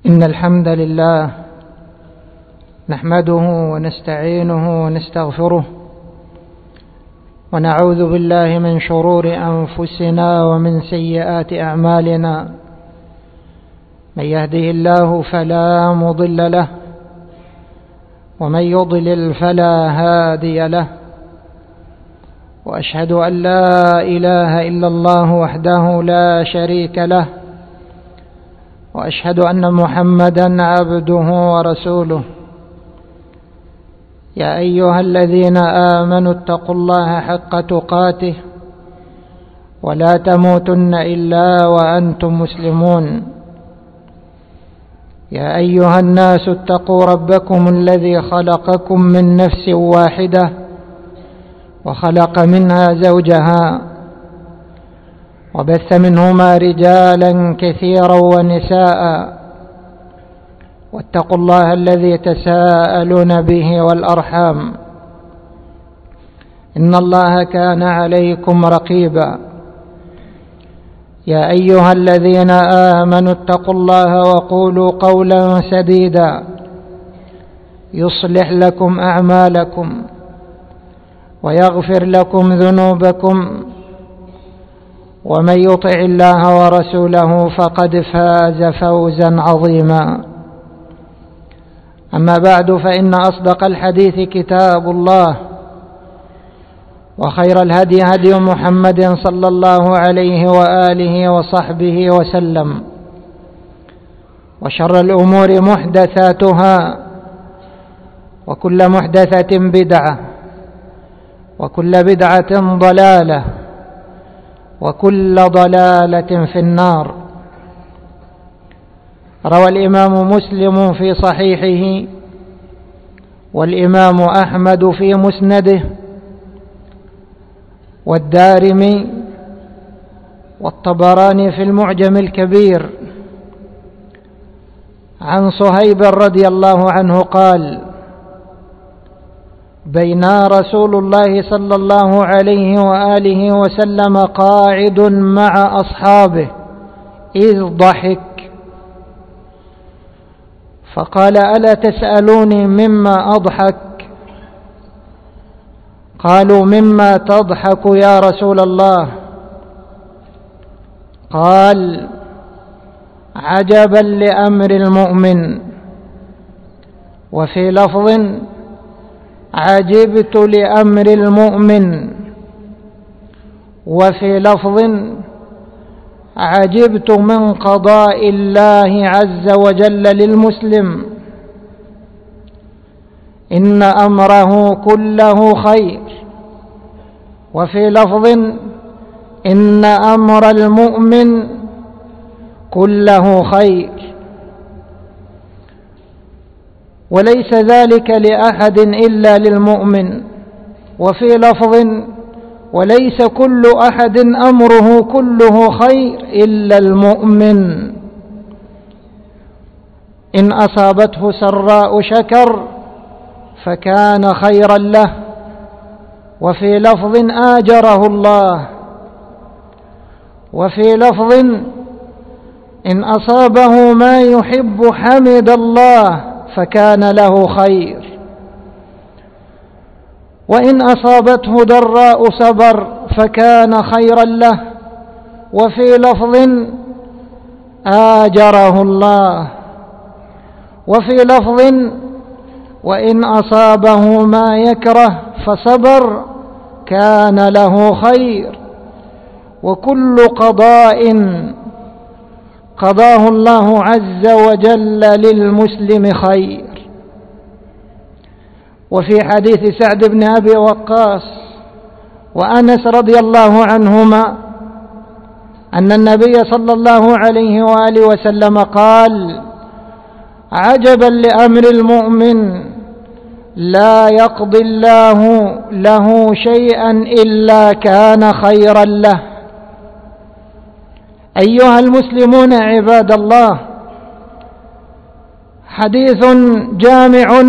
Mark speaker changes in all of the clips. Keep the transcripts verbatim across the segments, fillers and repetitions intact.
Speaker 1: إن الحمد لله نحمده ونستعينه ونستغفره ونعوذ بالله من شرور أنفسنا ومن سيئات أعمالنا. من يهده الله فلا مضل له ومن يضلل فلا هادي له، وأشهد أن لا إله إلا الله وحده لا شريك له، وأشهد أن محمدا عبده ورسوله. يا أيها الذين آمنوا اتقوا الله حق تقاته ولا تموتن إلا وأنتم مسلمون. يا أيها الناس اتقوا ربكم الذي خلقكم من نفس واحدة وخلق منها زوجها وبث منهما رجالا كثيرا ونساء، واتقوا الله الذي تساءلون به والأرحام إن الله كان عليكم رقيبا. يا أيها الذين آمنوا اتقوا الله وقولوا قولا سديدا يصلح لكم أعمالكم ويغفر لكم ذنوبكم، ومن يطع الله ورسوله فقد فاز فوزا عظيما. أما بعد، فإن أصدق الحديث كتاب الله، وخير الهدي هدي محمد صلى الله عليه وآله وصحبه وسلم، وشر الأمور محدثاتها، وكل محدثة بدعة، وكل بدعة ضلالة، وكل ضلالة في النار. روى الإمام مسلم في صحيحه، والإمام أحمد في مسنده، والدارمي والطبراني في المعجم الكبير، عن صهيب رضي الله عنه قال: بينا رسول الله صلى الله عليه وآله وسلم قاعد مع أصحابه إذ ضحك فقال: ألا تسألوني مما أضحك؟ قالوا: مما تضحك يا رسول الله؟ قال: عجبا لأمر المؤمن. وفي لفظ: عجبت لأمر المؤمن. وفي لفظ: عجبت من قضاء الله عز وجل للمسلم، إن أمره كله خير. وفي لفظ: إن أمر المؤمن كله خير، وليس ذلك لأحد إلا للمؤمن. وفي لفظ: وليس كل أحد أمره كله خير إلا المؤمن، إن أصابته سراء شكر فكان خيرا له. وفي لفظ: آجره الله. وفي لفظ: إن أصابه ما يحب حمد الله فكان له خير، وإن أصابته ضراء صبر فكان خيرا له. وفي لفظ: آجره الله. وفي لفظ: وإن أصابه ما يكره فصبر كان له خير، وكل قضاء قضاه الله عز وجل للمسلم خير. وفي حديث سعد بن أبي وقاص وأنس رضي الله عنهما أن النبي صلى الله عليه وآله وسلم قال: عجبا لأمر المؤمن، لا يقضي الله له شيئا إلا كان خيرا له. أيها المسلمون عباد الله، حديث جامع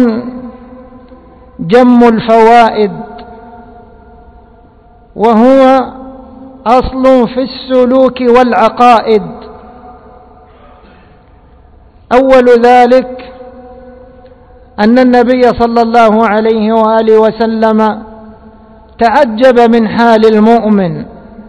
Speaker 1: جم الفوائد، وهو أصل في السلوك والعقائد. أول ذلك أن النبي صلى الله عليه وآله وسلم تعجب من حال المؤمن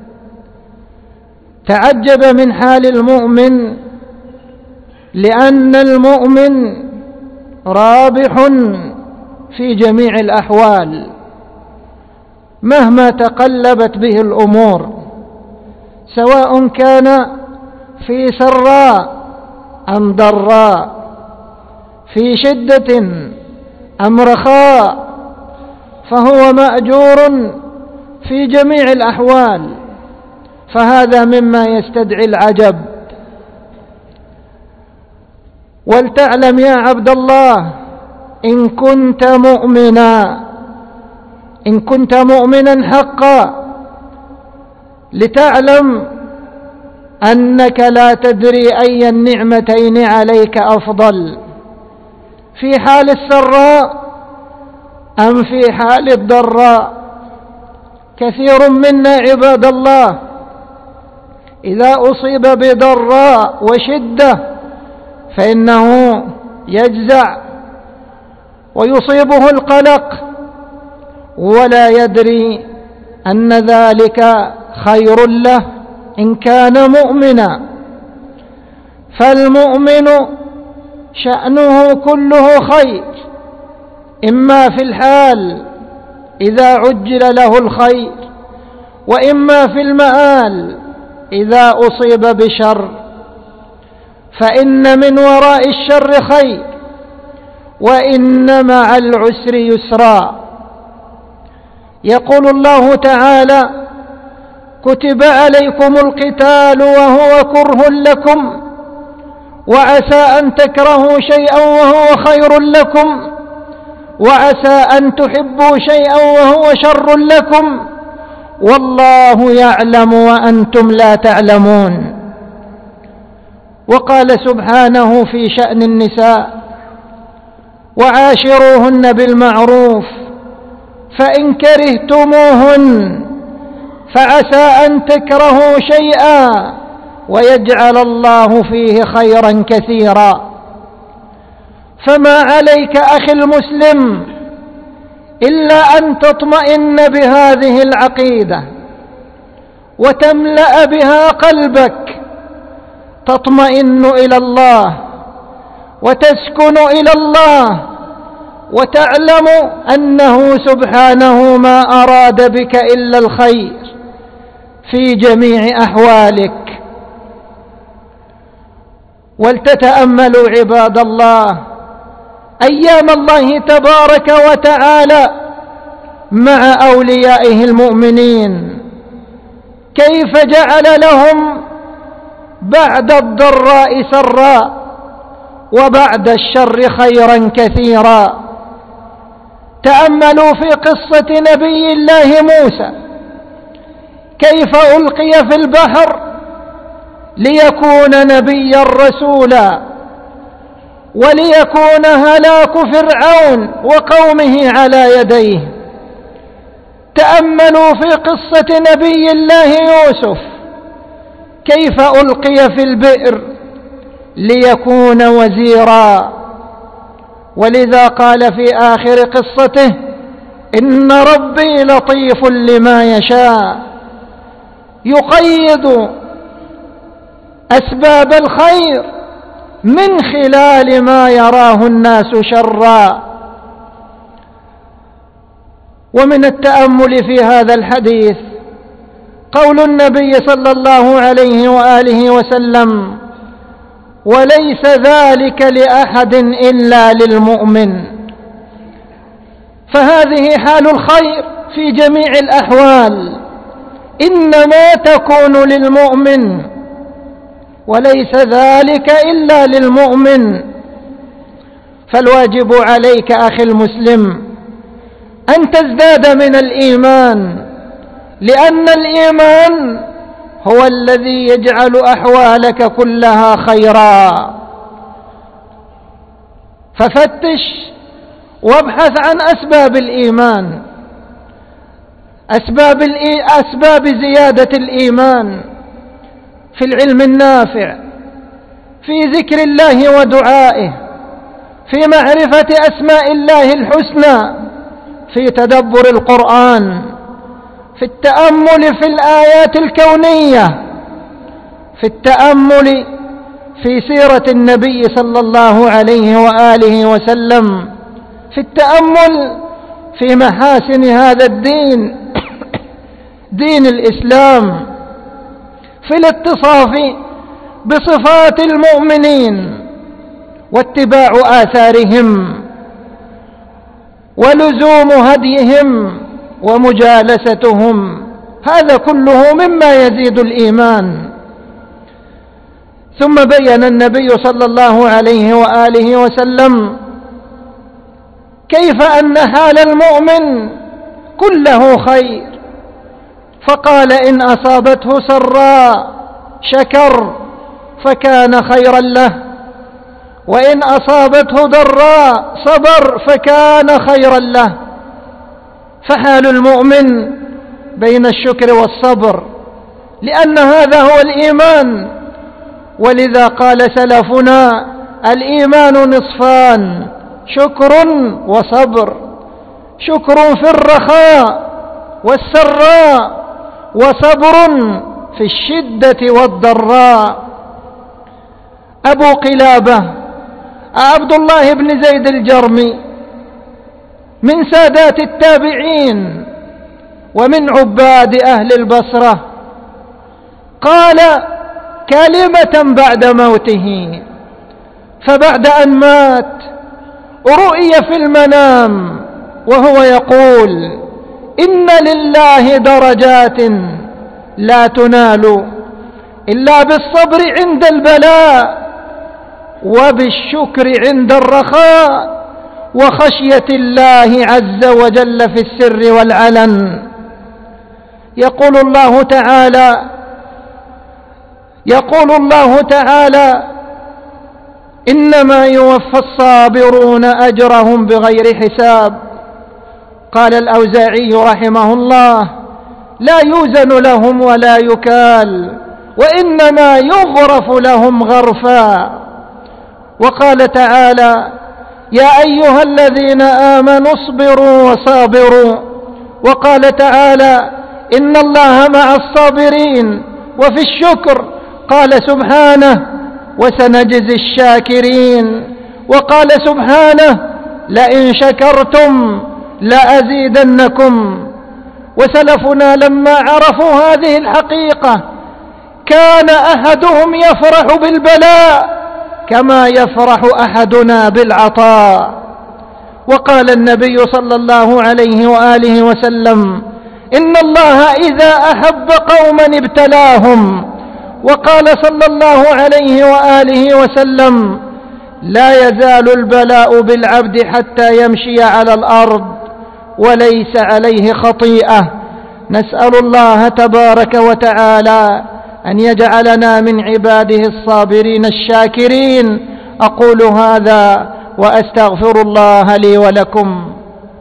Speaker 1: تعجب من حال المؤمن لأن المؤمن رابح في جميع الأحوال مهما تقلبت به الأمور، سواء كان في سراء أم ضراء، في شدة أم رخاء، فهو مأجور في جميع الأحوال، فهذا مما يستدعي العجب. ولتعلم يا عبد الله إن كنت مؤمنا إن كنت مؤمنا حقا لتعلم أنك لا تدري أي النعمتين عليك أفضل، في حال السراء أم في حال الضراء. كثير منا عباد الله إذا أصيب بضراء وشدة فإنه يجزع ويصيبه القلق ولا يدري أن ذلك خير له إن كان مؤمنا. فالمؤمن شأنه كله خير، إما في الحال إذا عجل له الخير، وإما في المآل إذا أصيب بشر، فإن من وراء الشر خير، وإن مع العسر يسرا. يقول الله تعالى: كتب عليكم القتال وهو كره لكم وعسى أن تكرهوا شيئا وهو خير لكم وعسى أن تحبوا شيئا وهو شر لكم والله يعلم وأنتم لا تعلمون. وقال سبحانه في شأن النساء: وعاشروهن بالمعروف فإن كرهتموهن فعسى أن تكرهوا شيئا ويجعل الله فيه خيرا كثيرا. فما عليك أخي المسلم إلا أن تطمئن بهذه العقيدة وتملأ بها قلبك، تطمئن إلى الله وتسكن إلى الله وتعلم أنه سبحانه ما أراد بك إلا الخير في جميع أحوالك. ولتتأملوا عباد الله أيام الله تبارك وتعالى مع أوليائه المؤمنين، كيف جعل لهم بعد الضراء سراء وبعد الشر خيرا كثيرا. تأملوا في قصة نبي الله موسى كيف ألقي في البحر ليكون نبيا رسولا وليكون هلاك فرعون وقومه على يديه. تأملوا في قصة نبي الله يوسف كيف ألقي في البئر ليكون وزيرا. ولذا قال في آخر قصته: إن ربي لطيف لما يشاء، يقيد أسباب الخير من خلال ما يراه الناس شرا. ومن التأمل في هذا الحديث قول النبي صلى الله عليه وآله وسلم: وليس ذلك لأحد إلا للمؤمن. فهذه حال الخير في جميع الأحوال إنما تكون للمؤمن، وليس ذلك إلا للمؤمن. فالواجب عليك أخي المسلم أن تزداد من الإيمان، لأن الإيمان هو الذي يجعل أحوالك كلها خيرا. ففتش وابحث عن أسباب الإيمان، أسباب, أسباب زيادة الإيمان في العلم النافع، في ذكر الله ودعائه، في معرفة أسماء الله الحسنى، في تدبر القرآن، في التأمل في الآيات الكونية، في التأمل في سيرة النبي صلى الله عليه وآله وسلم، في التأمل في محاسن هذا الدين دين الإسلام، في الاتصاف بصفات المؤمنين واتباع آثارهم ولزوم هديهم ومجالستهم، هذا كله مما يزيد الإيمان. ثم بين النبي صلى الله عليه وآله وسلم كيف أن حال المؤمن كله خير، فقال إن أصابته سراء شكر فكان خيرا له، وإن أصابته ضراء صبر فكان خيرا له. فحال المؤمن بين الشكر والصبر، لأن هذا هو الإيمان. ولذا قال سلفنا الإيمان نصفان، شكر وصبر، شكر في الرخاء والسراء، وصبر في الشدة والضراء. أبو قلابة عبد الله بن زيد الجرمي من سادات التابعين ومن عباد أهل البصرة، قال كلمة بعد موته، فبعد أن مات رؤي في المنام وهو يقول إن لله درجات لا تنال إلا بالصبر عند البلاء، وبالشكر عند الرخاء، وخشية الله عز وجل في السر والعلن. يقول الله تعالى يقول الله تعالى إنما يوفى الصابرون أجرهم بغير حساب. قال الأوزاعي رحمه الله لا يوزن لهم ولا يكال، وإنما يغرف لهم غرفا. وقال تعالى يا أيها الذين آمنوا اصبروا وصابروا. وقال تعالى إن الله مع الصابرين. وفي الشكر قال سبحانه وسنجزي الشاكرين. وقال سبحانه لئن شكرتم لأزيدنكم. وسلفنا لما عرفوا هذه الحقيقة كان أحدهم يفرح بالبلاء كما يفرح أحدنا بالعطاء. وقال النبي صلى الله عليه وآله وسلم إن الله إذا أحب قوما ابتلاهم. وقال صلى الله عليه وآله وسلم لا يزال البلاء بالعبد حتى يمشي على الأرض وليس عليه خطيئة. نسأل الله تبارك وتعالى أن يجعلنا من عباده الصابرين الشاكرين. أقول هذا وأستغفر الله لي ولكم.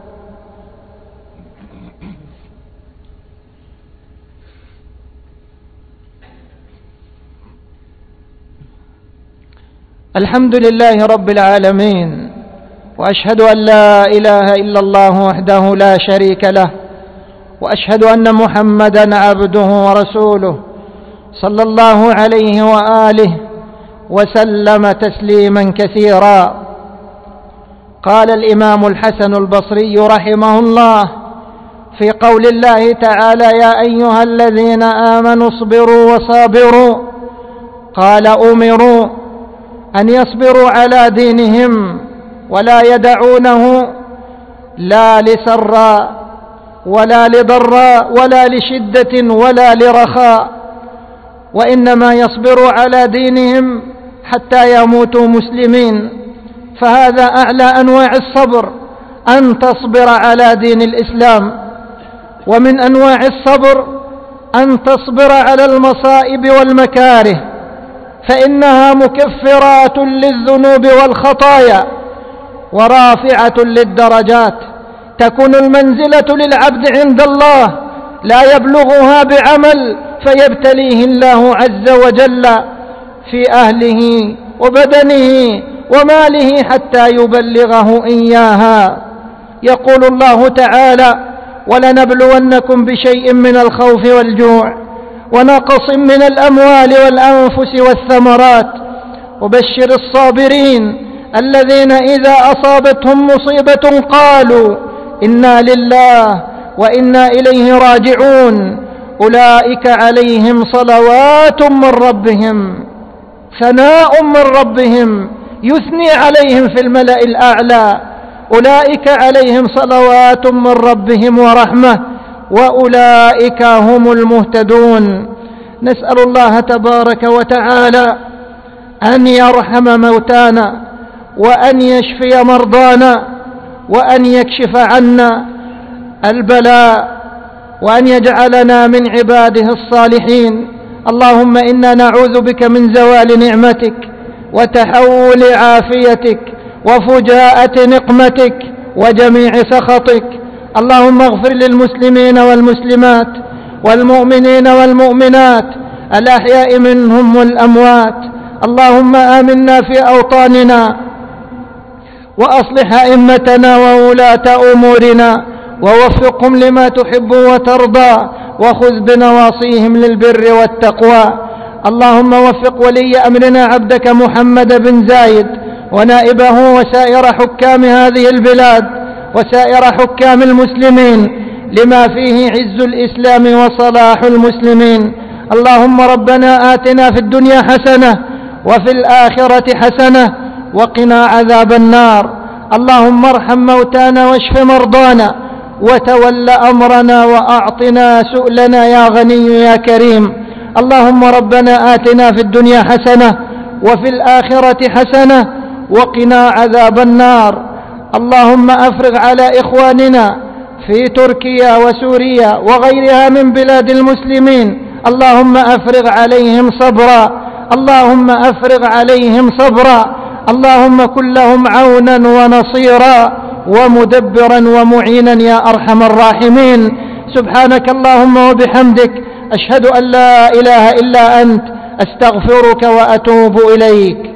Speaker 1: الحمد لله رب العالمين، وأشهد أن لا إله إلا الله وحده لا شريك له، وأشهد أن محمدا عبده ورسوله صلى الله عليه وآله وسلم تسليما كثيرا. قال الإمام الحسن البصري رحمه الله في قول الله تعالى يا أيها الذين آمنوا اصبروا وصابروا، قال أمروا أن يصبروا على دينهم ولا يدعونه لا لسراء ولا لضراء ولا لشدة ولا لرخاء، وإنما يصبروا على دينهم حتى يموتوا مسلمين. فهذا أعلى أنواع الصبر، أن تصبر على دين الإسلام. ومن أنواع الصبر أن تصبر على المصائب والمكاره، فإنها مكفرات للذنوب والخطايا ورافعة للدرجات. تكون المنزلة للعبد عند الله لا يبلغها بعمل فيبتليه الله عز وجل في أهله وبدنه وماله حتى يبلغه إياها. يقول الله تعالى: ولنبلونكم بشيء من الخوف والجوع ونقص من الأموال والأنفس والثمرات وبشر الصابرين الذين إذا أصابتهم مصيبة قالوا إنا لله وإنا إليه راجعون أولئك عليهم صلوات من ربهم، ثناء من ربهم يثني عليهم في الملأ الأعلى، أولئك عليهم صلوات من ربهم ورحمة وأولئك هم المهتدون. نسأل الله تبارك وتعالى أن يرحم موتانا وأن يشفي مرضانا وأن يكشف عنا البلاء وأن يجعلنا من عباده الصالحين. اللهم إنا نعوذ بك من زوال نعمتك وتحول عافيتك وفجاءة نقمتك وجميع سخطك. اللهم اغفر للمسلمين والمسلمات والمؤمنين والمؤمنات الأحياء منهم والأموات. اللهم آمنا في أوطاننا وأصلح أئمتنا وولاة أمورنا ووفقهم لما تحب وترضى وخذ بنواصيهم للبر والتقوى. اللهم وفق ولي أمرنا عبدك محمد بن زايد ونائبه وسائر حكام هذه البلاد وسائر حكام المسلمين لما فيه عز الإسلام وصلاح المسلمين. اللهم ربنا آتنا في الدنيا حسنة وفي الآخرة حسنة وقنا عذاب النار. اللهم ارحم موتانا واشف مرضانا وتول أمرنا وأعطنا سؤلنا يا غني يا كريم. اللهم ربنا آتنا في الدنيا حسنة وفي الآخرة حسنة وقنا عذاب النار. اللهم أفرغ على إخواننا في تركيا وسوريا وغيرها من بلاد المسلمين، اللهم أفرغ عليهم صبرا، اللهم أفرغ عليهم صبرا، اللهم كن لهم عونا ونصيرا ومدبرا ومعينا يا أرحم الراحمين. سبحانك اللهم وبحمدك، أشهد أن لا إله إلا أنت، أستغفرك وأتوب إليك.